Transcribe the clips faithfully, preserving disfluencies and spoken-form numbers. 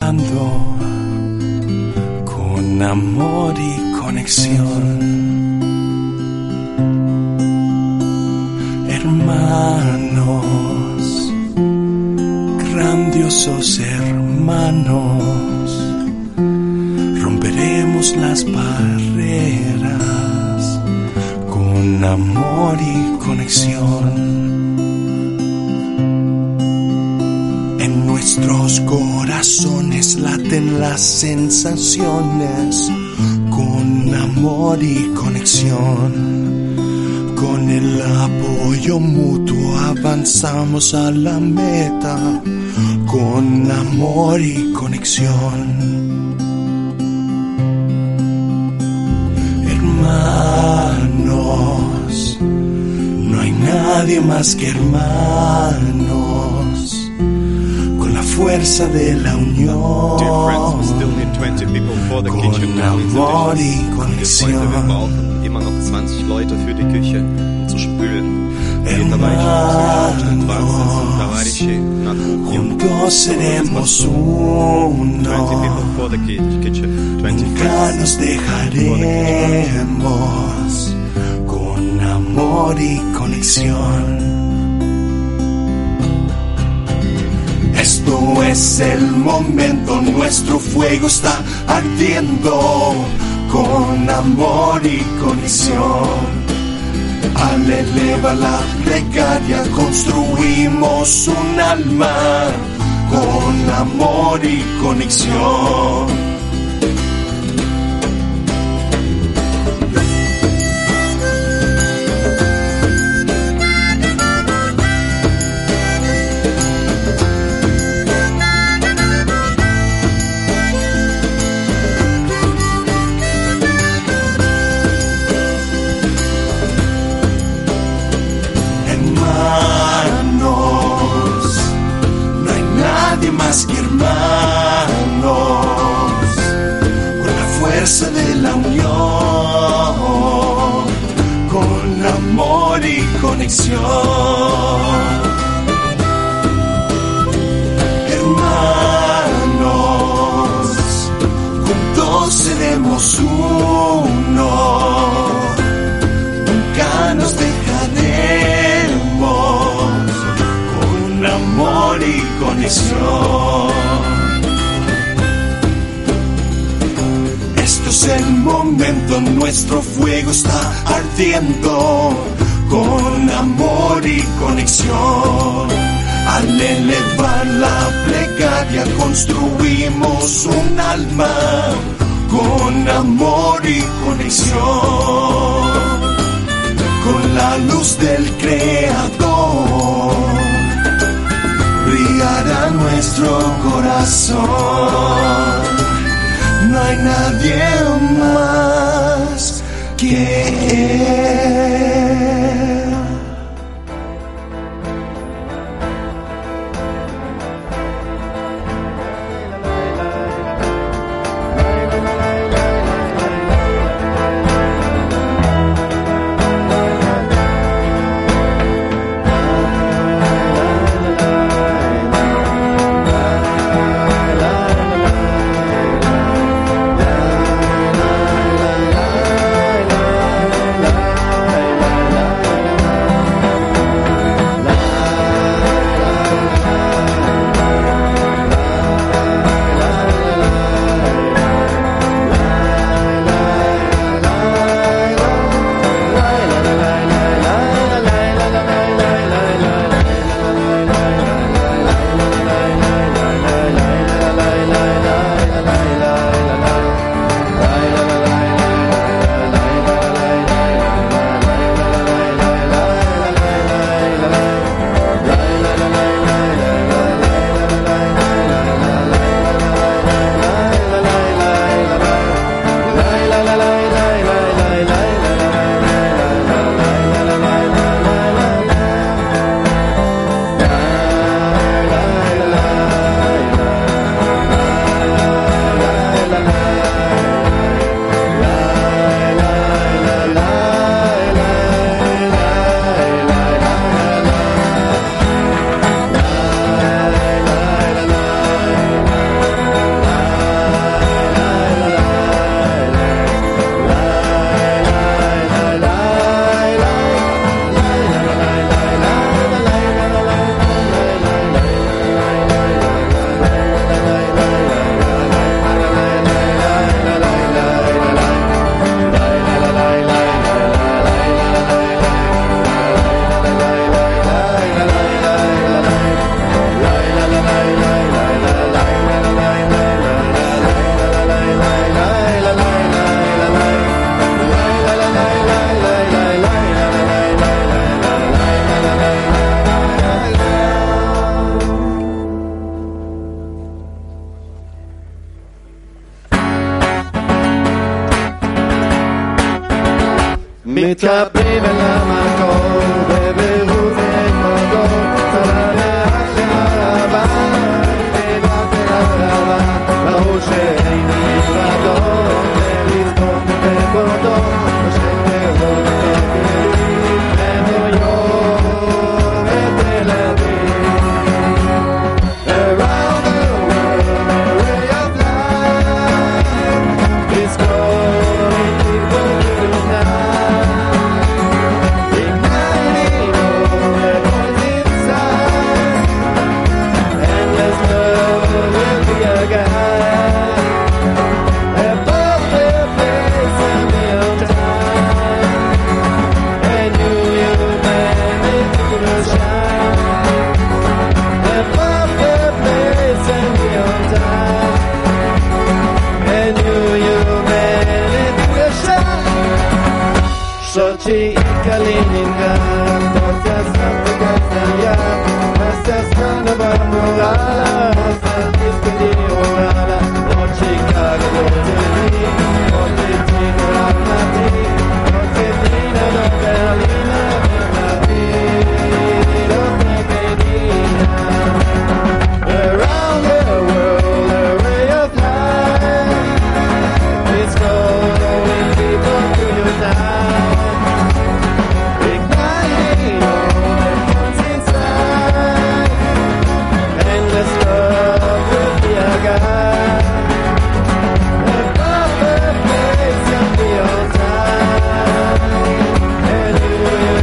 hablando con amor y conexión. Hermanos, grandiosos hermanos, romperemos las barreras con amor y conexión. En nuestros corazones laten las sensaciones con amor y conexión. Con el apoyo mutuo avanzamos a la meta con amor y conexión. Hermanos, no hay nadie más que hermanos, con la fuerza de la unión, con amor y conexión. Immer noch zwanzig Leute für die Küche, um zu spülen. Juntos seremos uno, nunca nos dejaremos, con amor y conexión. Esto es el momento, nuestro fuego está ardiendo, con amor y conexión. Al elevar la plegaria construimos un alma con amor y conexión. Más que hermanos, con la fuerza de la unión, con amor y conexión. Hermanos, juntos seremos uno, nunca nos dejaremos, con amor y conexión. Esto es el momento, nuestro fuego está ardiendo, con amor y conexión. Al elevar la plegaria construimos un alma, con amor y conexión. Con la luz del Creador brillará nuestro corazón. No hay nadie más que Él. מתחברים אל המקום בבירות נחמדות צללי החלבה תדעת החלבה ברור שאין נפרדות ולזכות בפרקודות ושתראות הכלים בניו יורק ותל אביב Around the world a ray of light is calling people to unite igniting all that was inside endless love will be a guide above the place and beyond time and you humanity will shine above the place and beyond time and you humanity will shine Sochi y Kaliningrad Torcia Santa Castalia Hasta Santa Morala Hasta Disco di Orala O Chicago o Berlin O Ticino Almaty O Cetina o Berlina Madrid o Medina Around the world a ray of light is calling people to unite igniting all that wants inside endless love will be a guide above the place and beyond time and you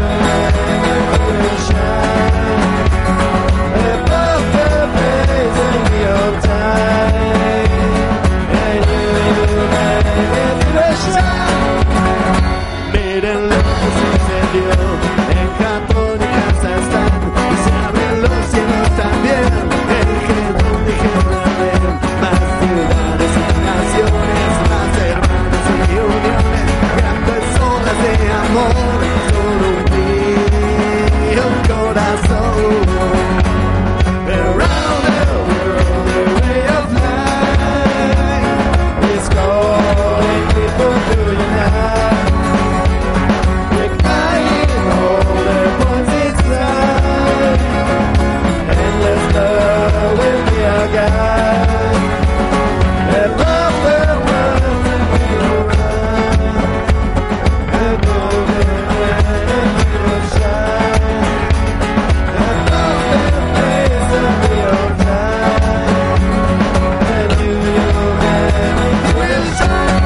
will shine above the place and beyond time and you will shine Miren lo que sucedió en Japón y Kazajstán y se abren los cielos también dijeron, dijeron más ciudades y naciones más hermanos y uniones grandes olas de amor con un mío corazón Around the world a ray of light is calling people to unite igniting all that wants inside endless love will be a guide above the world and beyond and over and will shine above the place and beyond time and you humanity will shine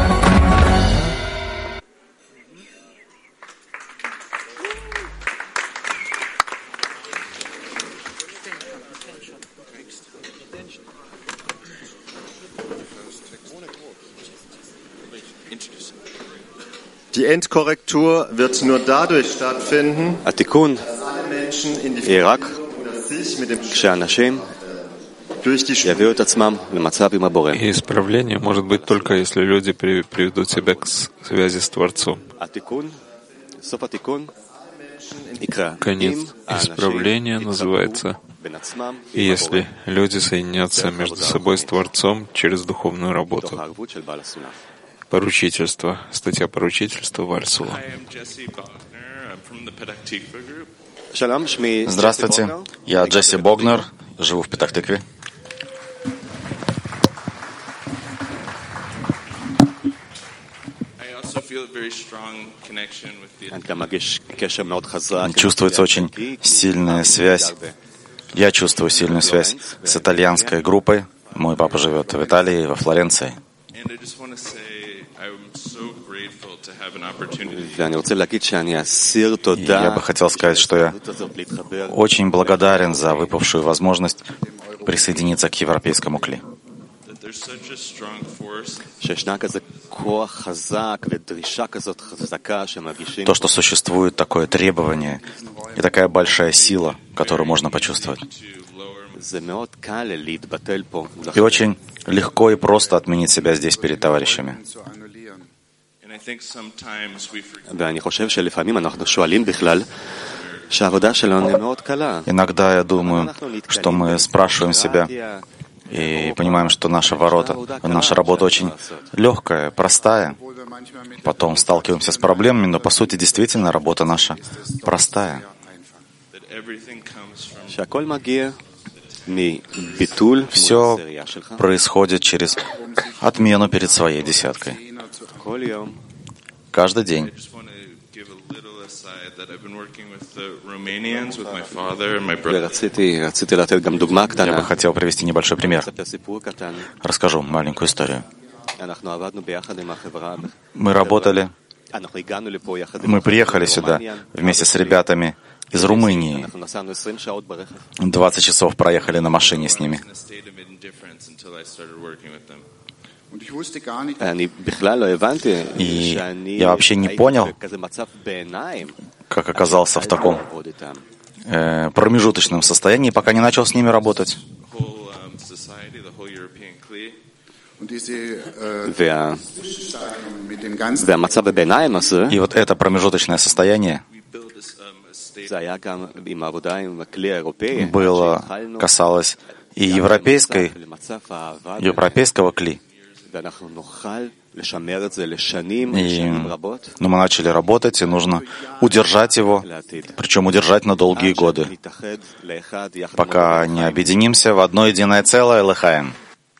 Die Endkorrektur wird nur dadurch stattfinden, התיקון dass alle Menschen in die יהיה רק Verbindung oder sich mit dem כשאנשים durch die Spur יביאו את עצמם למצב עם הבורא. И исправление может быть только если люди при- приведут себя к с- связи с Творцом. התיקון, סוף התיקון, יקרא Конец אם האנשים исправления יתחברו называется בין עצמם «И если люди соединятся между собой с Творцом через духовную מתוך работу». הערבות של בעל הסולם. Поручительство. Статья поручительства Вальсула. I am Jesse Buckner. I'm from the Petah Tikva group. שלום, שמי Здравствуйте, я Джесси Богнер, живу в Петах-Тикве. I also feel a very strong connection with the אני גם מרגיש קשר מאוד חזק. Чувствуется очень сильная связь. Я чувствую сильную связь с итальянской группой. Мой папа живет в Италии, во Флоренции. and I just want to say I'm so grateful to have an opportunity. ואני רוצה להגיד שאני אסיר תודה. Я бы хотел сказать, что я очень благодарен за выпавшую возможность присоединиться к европейскому кли. That there's such a strong force שישנה כזה כוח חזק ודרישה כזאת חזקה שמרגישים. То, что существует такое требование и такая большая сила, которую можно почувствовать. to lower זה מאוד קל להתבטל פה. И очень легко и просто отменить себя здесь перед товарищами. and I think sometimes we forget ואני חושב שלפעמים אנחנו שואלים בכלל שהעבודה שלנו היא מאוד קלה. Иногда я думаю, что мы спрашиваем себя и понимаем, что наша, ворота, наша работа очень легкая, простая. Потом сталкиваемся с проблемами, но по сути действительно работа наша простая. Все происходит через отмену перед своей десяткой. Каждый день. Я бы хотел привести небольшой пример. Расскажу маленькую историю. Мы работали, мы приехали сюда вместе с ребятами из Румынии. двадцать часов проехали на машине с ними. И я вообще не понял, как оказался в таком э, промежуточном состоянии, пока не начал с ними работать. И вот это промежуточное состояние было, касалось и европейской, европейского кли. И, ну, мы начали работать, и нужно удержать его, причем удержать на долгие годы, пока не объединимся в одно единое целое Лехаем.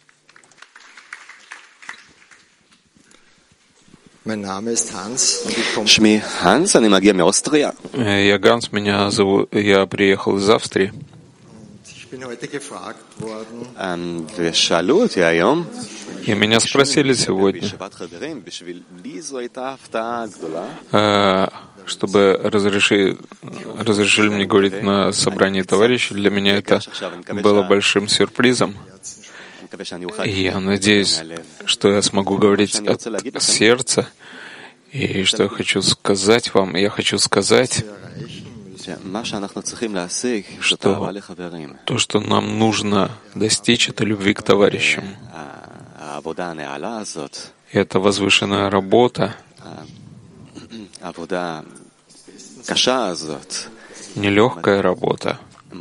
Шми Ханс, אני מגיע מאוסטריה. Я Ганс, меня зовут, я приехал из Австрии. ושאלו אותי היום, И меня спросили сегодня, чтобы разреши, разрешили мне говорить на собрании товарищей. Для меня это было большим сюрпризом. И я надеюсь, что я смогу говорить от сердца. И что я хочу сказать вам, я хочу сказать, что то, что нам нужно достичь, это любви к товарищам. И это возвышенная работа, нелегкая работа,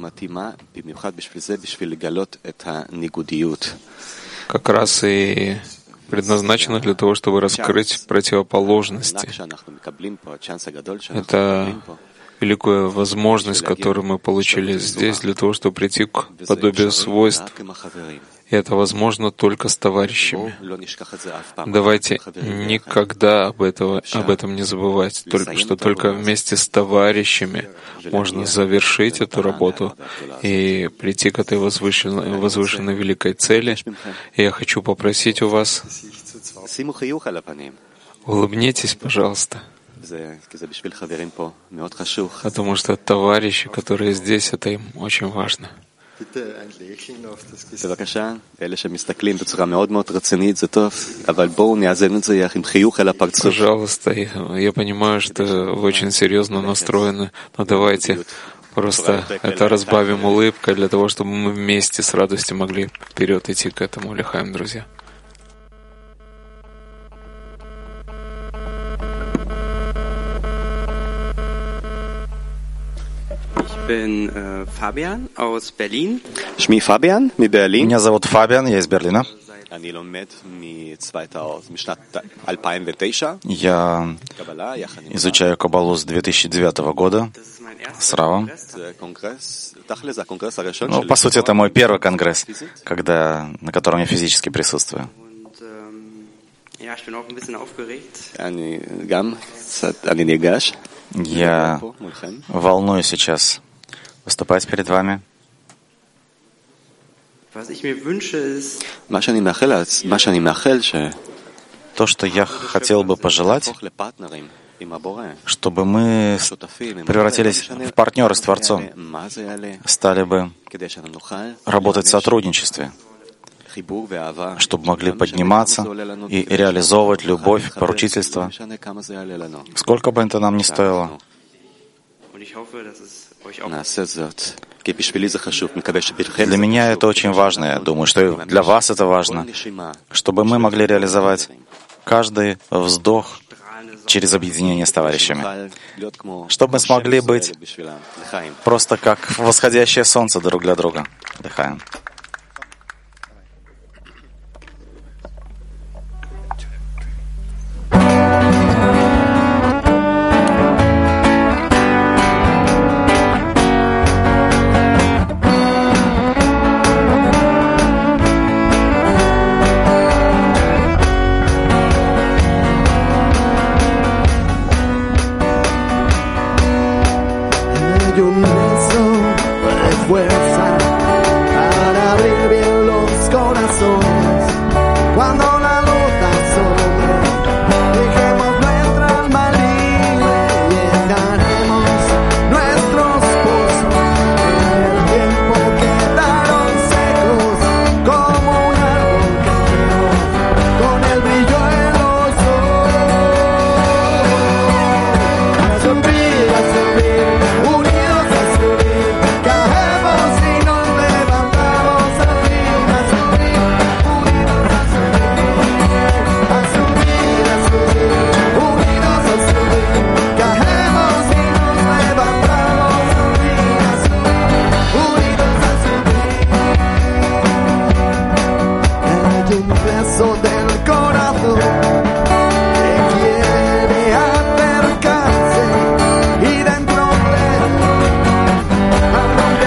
как раз и предназначена для того, чтобы раскрыть противоположности. Это великая возможность, которую мы получили здесь, для того, чтобы прийти к подобию свойств. И это возможно только с товарищами. Давайте никогда об, этого, об этом не забывать, только, что только вместе с товарищами можно завершить эту работу и прийти к этой возвышенной, возвышенной великой цели. И я хочу попросить у вас, улыбнитесь, пожалуйста. Потому что товарищи, которые здесь, это им очень важно. Пожалуйста, я понимаю, что вы очень серьезно настроены, но давайте просто это разбавим улыбкой для того, чтобы мы вместе с радостью могли вперед идти к этому, Лехаем, друзья. Меня зовут Фабиан, я из Берлина. Я изучаю Каббалу с две тысячи девятого года с Равом. Ну, по сути, это мой первый конгресс, когда, на котором я физически присутствую. Я волнуюсь сейчас выступать перед вами. То, что я хотел бы пожелать, чтобы мы превратились в партнеры с Творцом, стали бы работать в сотрудничестве, чтобы могли подниматься и реализовывать любовь, поручительство, сколько бы это нам ни стоило. Для меня это очень важно. Я думаю, что и для вас это важно, чтобы мы могли реализовать каждый вздох через объединение с товарищами, чтобы мы смогли быть просто как восходящее солнце друг для друга. Отдыхаем. del corazón que quiere acercarse y dentro de él a donde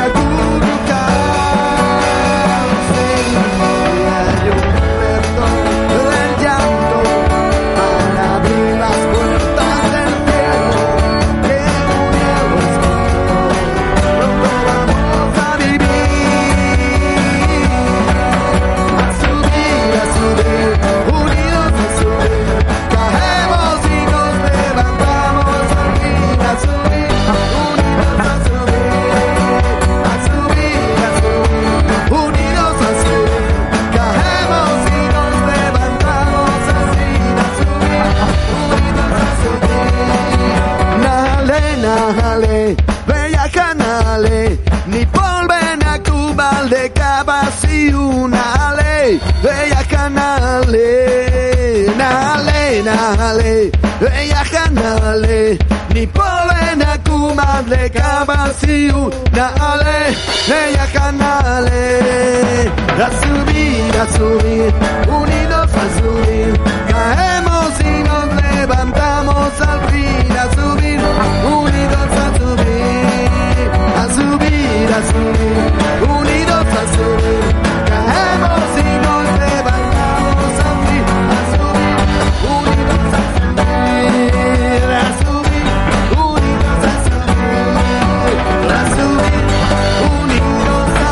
acurrucarse y hay un perdón del llanto para abrir las puertas del cielo que murió escondido. Pronto vamos a vivir, a subir, a subir, unidos a subir, caemos y nos levantamos al fin, a subir, unidos a subir, a subir, a subir, unidos a subir, caemos y nos levantamos al fin, a subir, unidos a subir. Nale, nale, bella canale, ni polven a cubal de cabasiu, nale, bella canale, nale, nale, bella canale, ni polven a cubal de cabasiu, nale, bella canale, a subir, a subir, unidos a subir, caemos y nos levantamos al fin, a subir, unidos a subir, a subir, a subir, unidos a subir, caemos y nos levantamos al fin, a subir, unidos a subir, a subir, unidos a subir, a subir, unidos a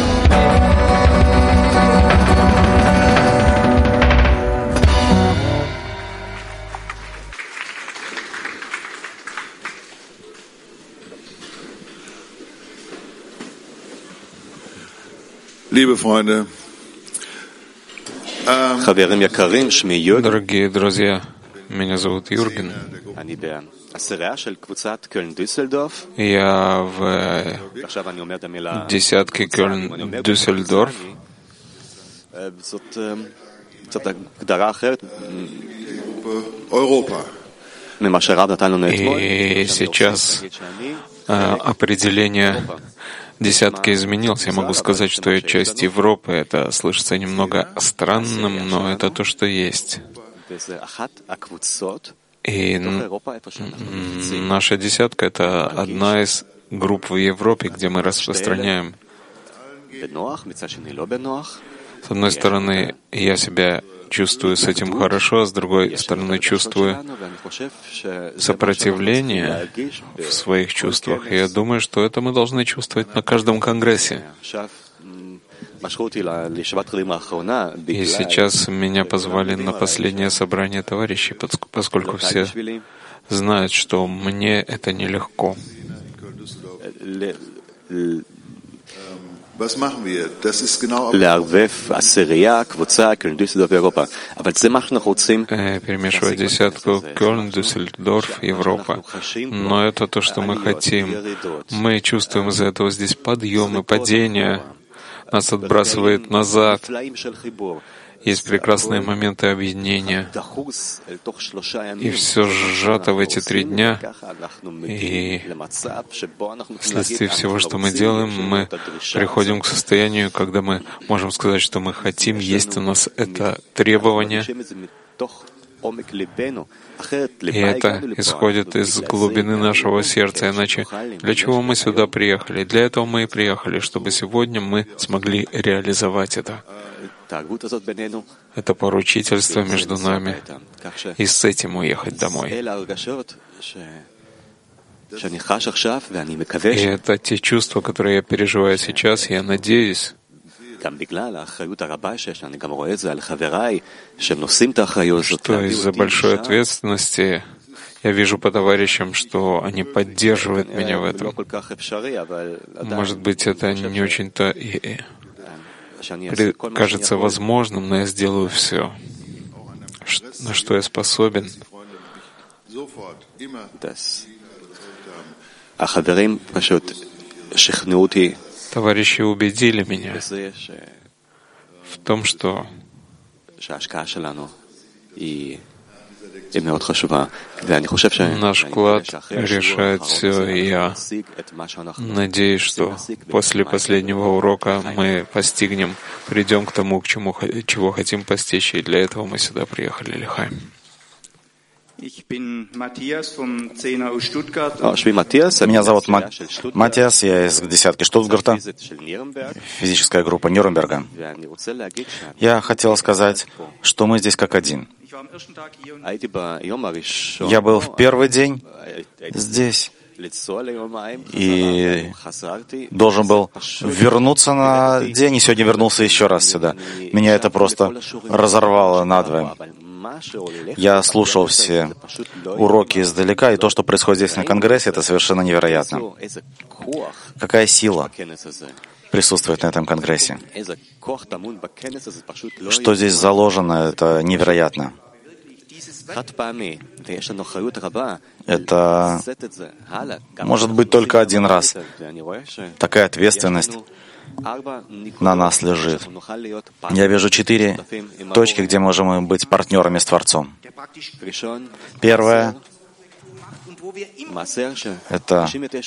Liebe Freunde, ähm, חברים יקרים, שמי יוגן. Дорогие друзья, меня зовут Юрген. אני בעשירייה של קבוצת קלן-דיסלדורף. Я в עכשיו אני אומר את המילה... десятке Кёльн-Дюссельдорф. זאת קצת הגדרה אחרת. Europa. ממה שהרב נתן לנו אתמול. И сейчас определение десятки изменилось. Я могу сказать, что я часть Европы. Это слышится немного странным, но это то, что есть. И наша десятка — это одна из групп в Европе, где мы распространяем. С одной стороны, я себя чувствую с этим хорошо, а с другой стороны, чувствую сопротивление в своих чувствах. И я думаю, что это мы должны чувствовать на каждом конгрессе. И сейчас меня позвали на последнее собрание товарищей, поскольку все знают, что мне это нелегко. לערבב עשירייה, קבוצה, קלן-דיסלדורף ואירופה. אבל זה מה שאנחנו רוצים. Перемешивать десятку Кёльн-Дюссельдорф, Европа. Но это то, что мы хотим. Мы чувствуем из-за этого здесь подъемы, падения. Нас отбрасывает назад. Есть прекрасные моменты объединения. И все сжато в эти три дня. И вследствие всего, что мы делаем, мы приходим к состоянию, когда мы можем сказать, что мы хотим, есть у нас это требование. И это исходит из глубины нашего сердца. Иначе для чего мы сюда приехали? Для этого мы и приехали, чтобы сегодня мы смогли реализовать это. Это поручительство между нами. И с этим уехать домой. И это те чувства, которые я переживаю сейчас, я надеюсь, что из-за большой ответственности я вижу по товарищам, что они поддерживают меня в этом. Может быть, это не очень-то и кажется возможным, но я сделаю все, на что я способен. Товарищи убедили меня в том, что Наш вклад решает все, и я надеюсь, что после последнего урока мы постигнем, придем к тому, к чему, чего хотим постичь, и для этого мы сюда приехали, Лихай. Меня зовут Ма- Матиас, я из десятки Штутгарта, физическая группа Нюрнберга. Я хотел сказать, что мы здесь как один. Я был в первый день здесь и должен был вернуться на день, и сегодня вернулся еще раз сюда. Меня это просто разорвало надвое. Я слушал все уроки издалека, и то, что происходит здесь на Конгрессе, это совершенно невероятно. Какая сила присутствует на этом Конгрессе? Что здесь заложено, это невероятно. Это может быть только один раз. Такая ответственность на нас лежит. Я вижу четыре точки, где можем быть партнерами с Творцом. Первое — это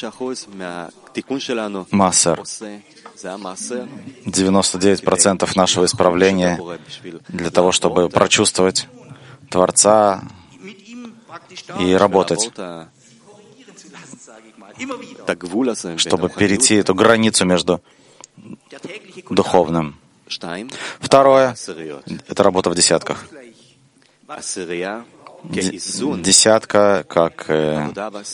массер. девяносто девять процентов нашего исправления для того, чтобы прочувствовать Творца и работать, чтобы перейти эту границу между духовным. Второе — это работа в десятках. Десятка как э,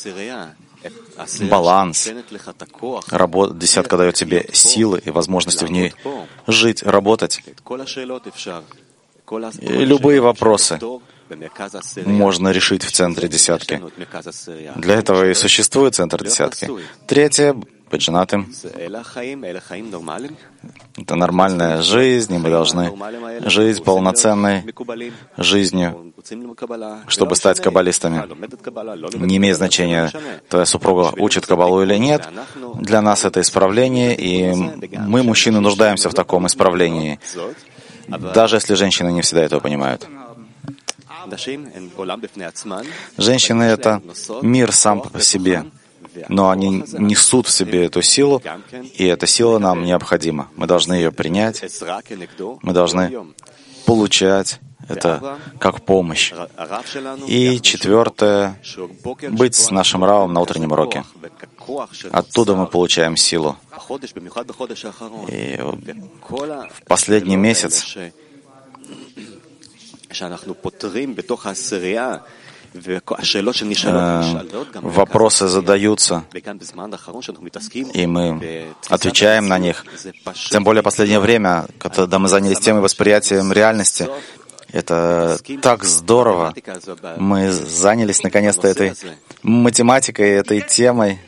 баланс. Работа, десятка дает тебе силы и возможности в ней жить, работать. И любые вопросы можно решить в центре десятки. Для этого и существует центр десятки. Третье — быть женатым. Это нормальная жизнь, и мы должны жить полноценной жизнью, чтобы стать каббалистами. Не имеет значения, твоя супруга учит каббалу или нет. Для нас это исправление, и мы, мужчины, нуждаемся в таком исправлении, даже если женщины не всегда этого понимают. Женщины — это мир сам по себе, но они несут в себе эту силу, и эта сила нам необходима. Мы должны ее принять, мы должны получать это как помощь. И четвертое — быть с нашим Равом на утреннем уроке. Оттуда мы получаем силу. И в последний месяц вопросы задаются, и мы отвечаем на них. Тем более в последнее время, когда мы занялись темой восприятием реальности, это так здорово. Мы занялись наконец-то этой математикой, этой темой.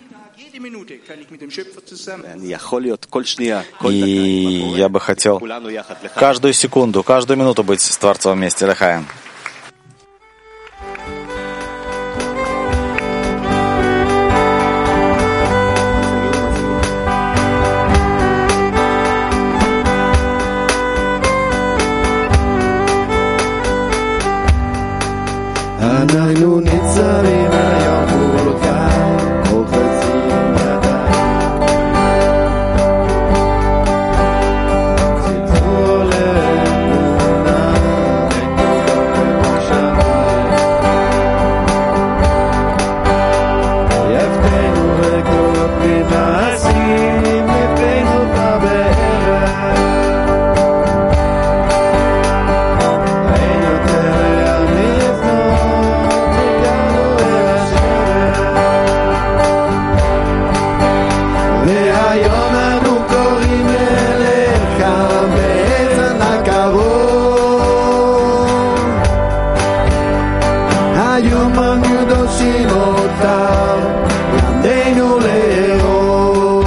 И я бы хотел каждую секунду, каждую минуту быть с Творцом вместе. Лехаем. אנחנו ניצבים היום מולך, חופצים ידיים. צלצול לאמונה, ותיוק במחשבה. יפתנו רגות ממעשים, יפתנו בבערך. אין יותר והיום אנו קוראים אליך באזן הקרוב. היום אנו דורשים אותם, למדנו לאהוב.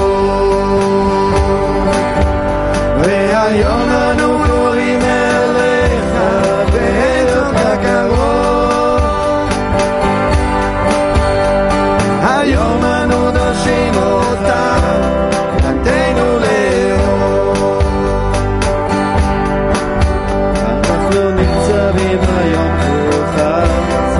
והיום אנו קוראים אליך באזן הקרוב. היום אנו דורשים אותם, למדנו לאהוב. אנחנו ניצבים היום מולך,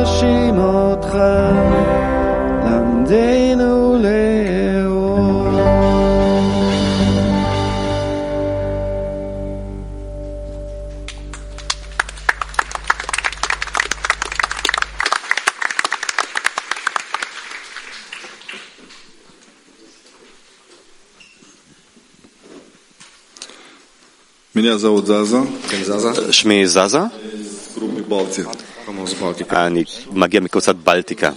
להגשים אותך, למדנו לאהוב. שמי זזה, אני מגיע מקבוצת בלטיקה.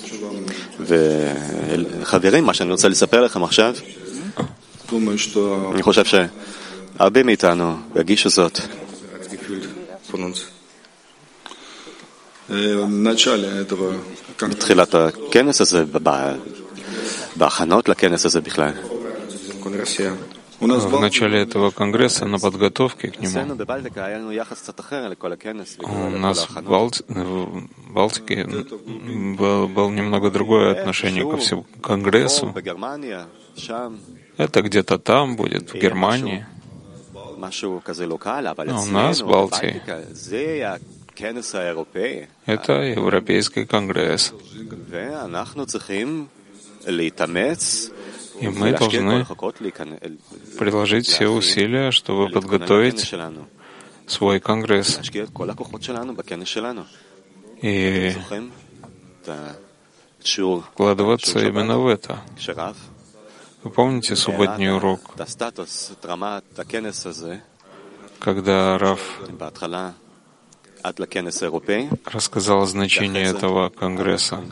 וחברים, מה שאני רוצה לספר לכם עכשיו, אני חושב שהרבה מאיתנו ירגישו זאת. בתחילת הכנס הזה, בהכנות לכנס הזה בכלל. В начале этого конгресса, на подготовке к нему, у нас в, Балти... в Балтике было, было немного другое отношение ко всему конгрессу. Это где-то там будет, в Германии. А у нас в Балтии это Европейский конгресс. И мы должны приложить все усилия, чтобы подготовить свой конгресс. И вкладываться именно в это. Вы помните субботний урок, когда Рав рассказал значение этого конгресса?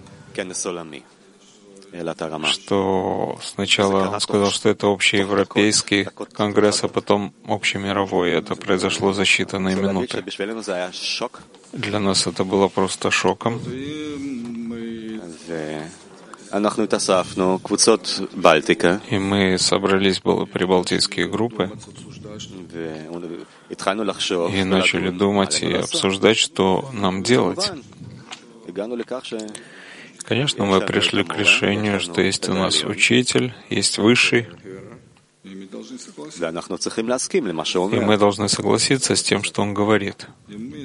Что сначала он сказал, что это общеевропейский конгресс, а потом общемировой. Это произошло за считанные минуты. Для нас это было просто шоком. И мы собрались, было прибалтийские группы, и начали думать и обсуждать, что нам делать. Конечно, мы пришли к решению, что есть у нас учитель, есть высший, и мы должны согласиться с тем, что он говорит. И мы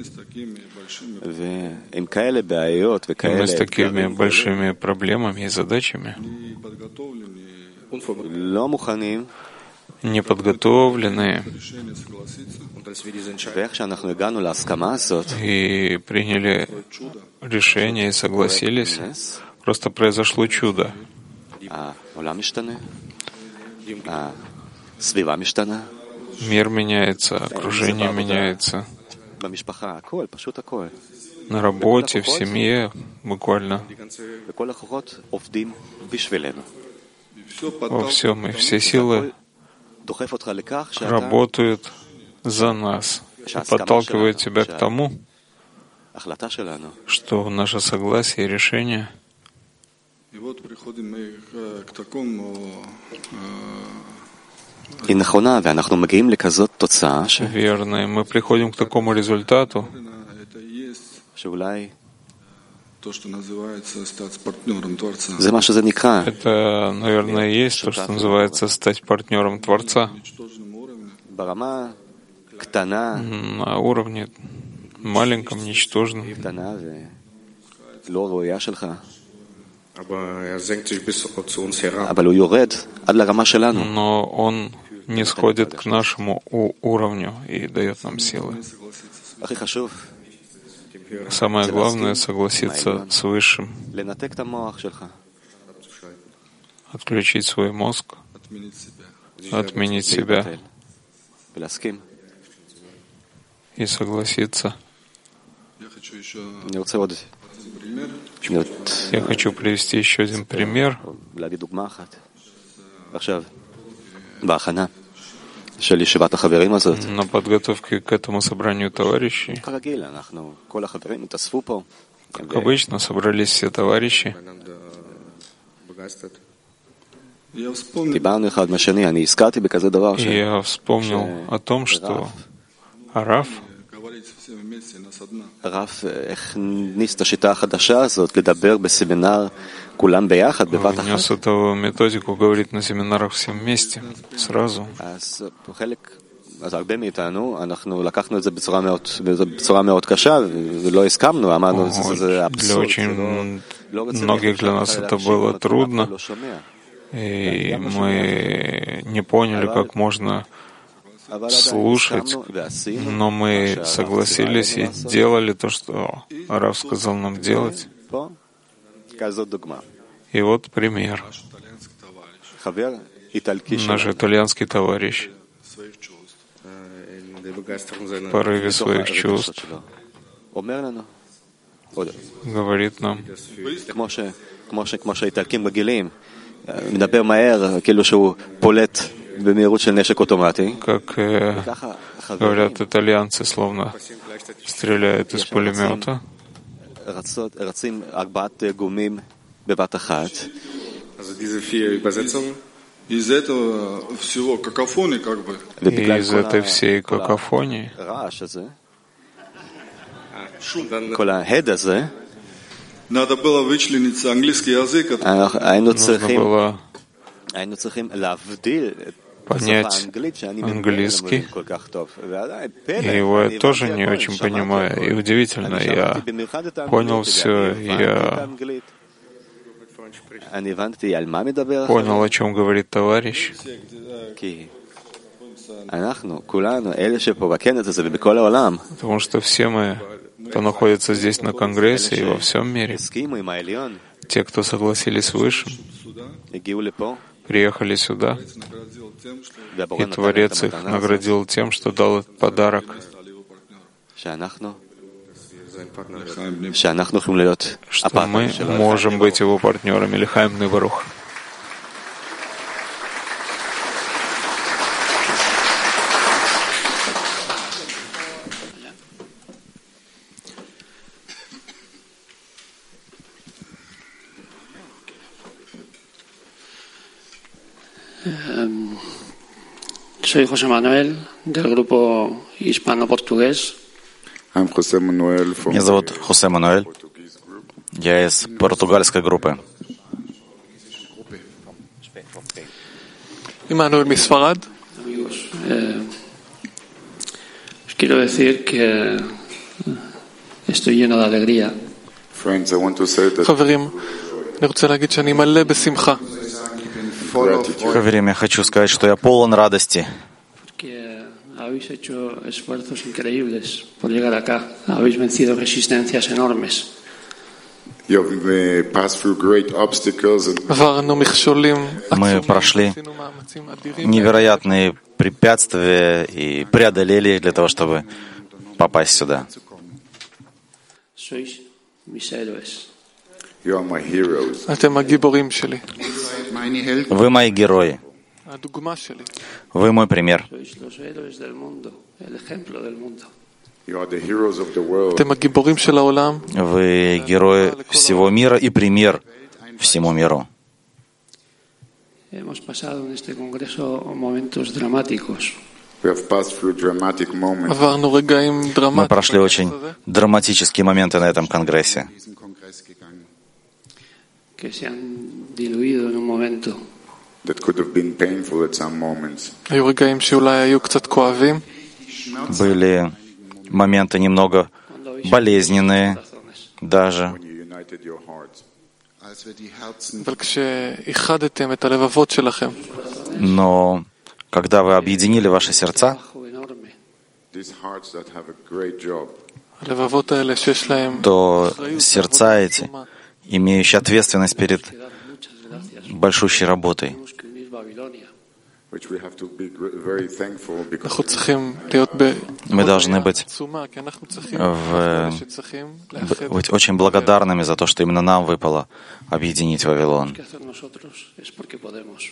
с такими большими проблемами и задачами, неподготовленные, и приняли решение и согласились, просто произошло чудо. Мир меняется, окружение меняется. На работе, в семье, буквально. Во всем, и все силы работают за нас и подталкивают тебя к тому, что наше согласие и решение верно, и мы приходим к такому результату, это, наверное, и есть то, что называется стать партнером Творца. На уровне маленьком, ничтожном. Но он не сходит к нашему уровню и дает нам силы. Самое главное — согласиться с Высшим, отключить свой мозг, отменить себя и согласиться. Я хочу привести еще один пример. На подготовке к этому собранию товарищей, как обычно, собрались все товарищи. И я вспомнил о том, что Рав внес эту методику говорить на семинарах всем вместе, сразу. Для очень многих для нас это было трудно, и мы не поняли, как можно слушать, но мы согласились и делали то, что Рав сказал нам делать. И вот пример. Наш итальянский товарищ в порыве своих чувств говорит нам, как э, говорят итальянцы, словно стреляют из пулемета. Из этого всего какофонии, как бы. И из этой всей какофонии Надо было вычленить английский язык. нужно было понять английский. И его я тоже не очень понимаю. И удивительно, я понял все, я понял, о чем говорит товарищ. Потому что все мы, кто находится здесь на Конгрессе и во всем мире, те, кто согласились с Высшим, приехали сюда, и Творец их наградил тем, что дал этот подарок, что мы можем быть его партнерами. Лихаим Небарух. Soy José Manuel, del grupo hispano-portugués. Меня зовут Хосе Мануэль. Я из португальской группы. Иммануэль Мисфарад. Amigos, eh, os quiero decir que estoy lleno de alegría. חברים, אני רוצה להגיד שאני מלא בשמחה. Хаверим, я хочу сказать, что я полон радости. Habéis hecho esfuerzos increíbles por llegar acá. Habéis vencido resistencias enormes. Мы прошли невероятные препятствия и преодолели их для того, чтобы попасть сюда. Sois mis héroes. אתם הגיבורים שלי. Вы мои герои. הדוגמה שלי. Вы мой пример. Sois los héroes del mundo, el ejemplo del mundo. אתם הגיבורים של העולם. Вы герои всего мира и пример всему миру. Hemos pasado en este congreso momentos dramáticos. עברנו רגעים Мы דרמטיים. прошли очень драматические моменты на этом конгрессе, Que se han diluido en un momento. היו רגעים שאולי היו קצת כואבים. были моменты немного болезненные даже. אבל כשאיחדתם את הלבבות שלכם, Но когда вы объединили ваши сердца, הלבבות האלה שיש להם то сердца эти, имеющие ответственность перед большущей работой, אנחנו צריכים להיות мы должны быть, בעצומה, כי אנחנו צריכים в, שצריכים לאחד. быть очень благодарными за то, что именно нам выпало объединить Вавилон. Que hacer nosotros es porque podemos.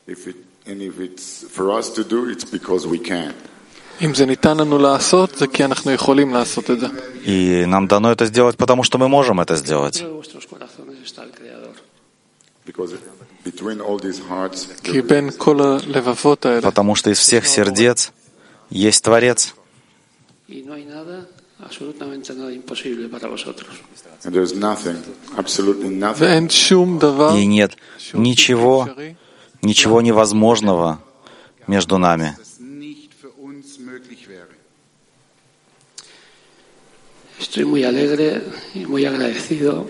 אם זה ניתן לנו לעשות, זה כי אנחנו יכולים לעשות את זה. И нам дано это сделать, потому что мы можем это сделать. Dentro de vuestros corazones está el Creador. כי בין כל הלבבות האלה, Потому что из всех сердец есть Творец. Y no hay nada, absolutamente nada imposible para vosotros. ואין שום דבר И нет ничего, ничего невозможного между нами. Estoy muy alegre y muy agradecido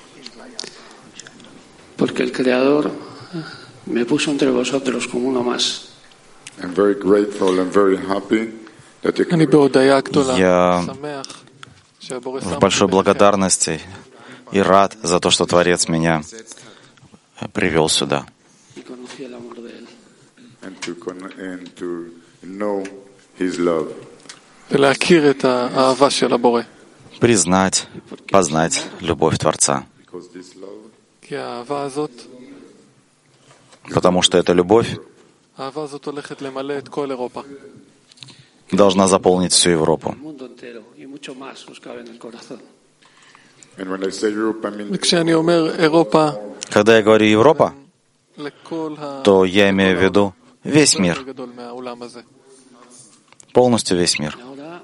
porque el Creador me puso entre vosotros como uno más. I'm very grateful and very happy that you אני בהודיה גדולה, Я שמח שהבורא שם в большой благодарности и рад за то, что Творец меня привел сюда. Y conocí el amor de Él. and to con- and to know His love. ולהכיר את האהבה של הבורא. Признать, познать любовь Творца. Because this love כי האהבה הזאת, Потому что эта любовь האהבה הזאת הולכת למלא את כל אירופה. должна заполнить всю Европу. El mundo entero y mucho más nos cabe en el corazón. and when I say Europe I mean וכשאני אומר אירופה, Когда я говорю Европа, לכל ה... то я имею в виду весь יותר мир, גדול מהעולם הזה. полностью весь мир. Y ahora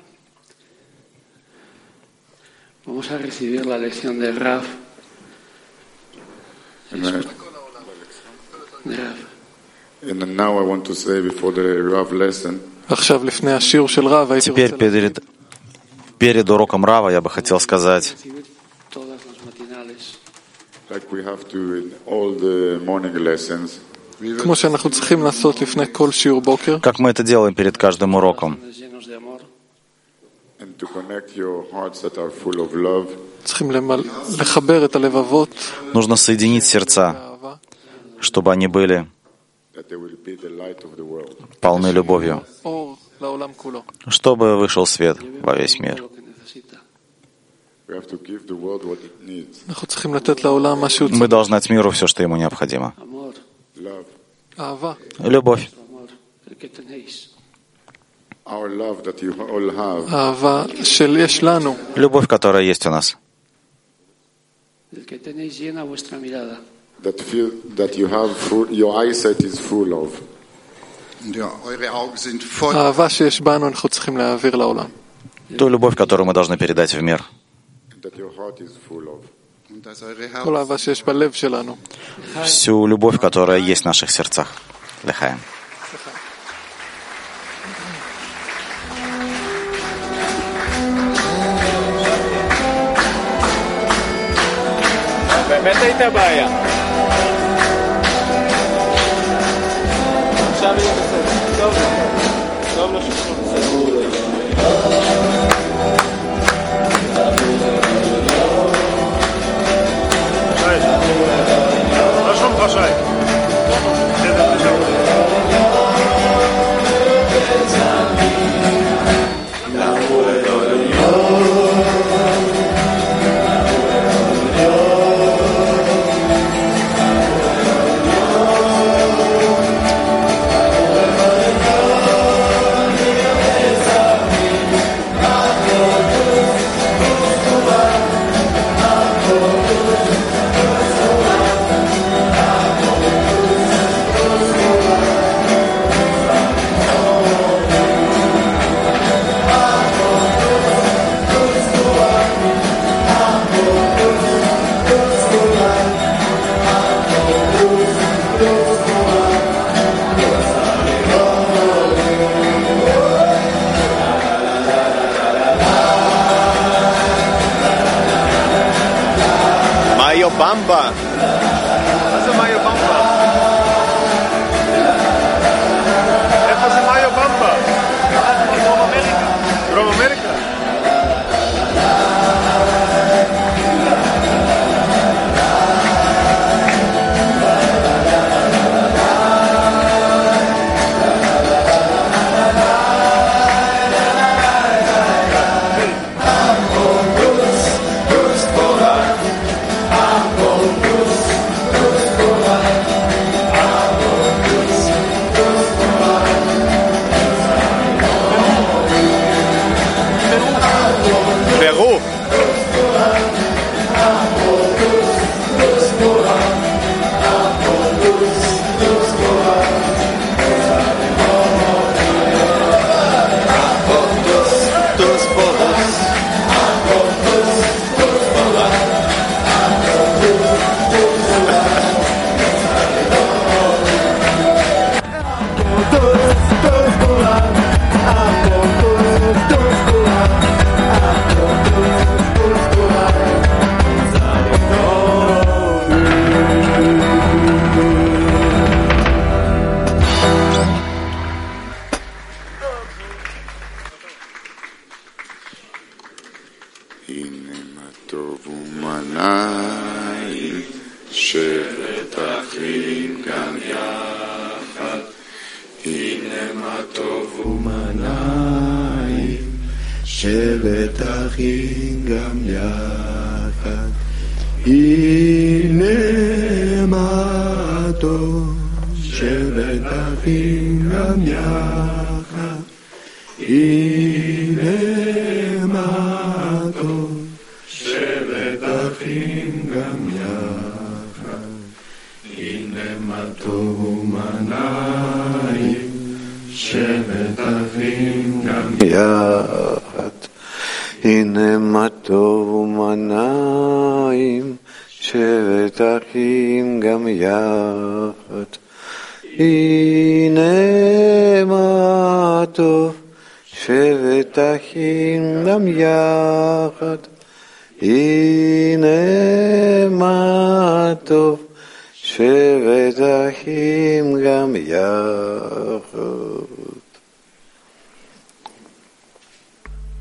vamos a recibir la lección de Raf. and, I, De Raf. and now I want to say before the Rav lesson עכשיו, לפני השיעור של רב, הייתי Теперь רוצה перед, перед уроком Рава я бы хотел сказать, Recibir todas las matinales. like we have to in all the morning lessons כמו שאנחנו צריכים לעשות לפני כל שיעור בוקר, как мы это делаем перед каждым уроком, Llenos de amor. and to connect your hearts that are full of love צריכים למל... לחבר את הלבבות нужно соединить сердца, באהבה, чтобы они были that they will be the light of the world. полны любовью, אור לעולם כולו. чтобы вышел свет во весь мир. Lo que necesita. We have to give the world what it needs. אנחנו צריכים לתת לעולם מה שהוא Мы צריך. должны дать миру все, что ему необходимо. Amor, Love. אהבה, Любовь. amor, el que tenéis. Our love that you all have אהבה של יש לנו, Любовь, которая есть у нас. El que tenéis llena vuestra mirada. that feel that you have full, your eyesight is full of. Ja, eure Augen sind voll. האהבה שיש בנו אנחנו צריכים להעביר לעולם. Ту любовь, которую мы должны передать в мир. And that your heart is full of. Und dass eure כל Haut האהבה שיש בלב שלנו. Всю любовь, которая есть в наших сердцах. Лехаем. באמת הייתה בעיה. עכשיו יהיה בסדר. טוב, טוב לו שוב בסדר. לא שום חשאי. מאיו במבה. מה זה מאיו במבה? איפה זה מאיו במבה? דרום אמריקה. דרום אמריקה? פרו. Todos, todos por lá, a por todos. הנה מה טוב ומנעים, שבת אחים גם יחד. הנה מה טוב ומנעים, שבת אחים גם יחד. הנה מה טוב, שבת אחים גם יחד. הנה מה טוב, שבת אחים גם יחד. הנה מה טוב ומנעים, שבת אחים גם יחד. הנה מה טוב ומנעים, שבת אחים גם יחד. הנה מה טוב, שבת אחים גם יחד. הנה מה טוב, שבת אחים גם יחד.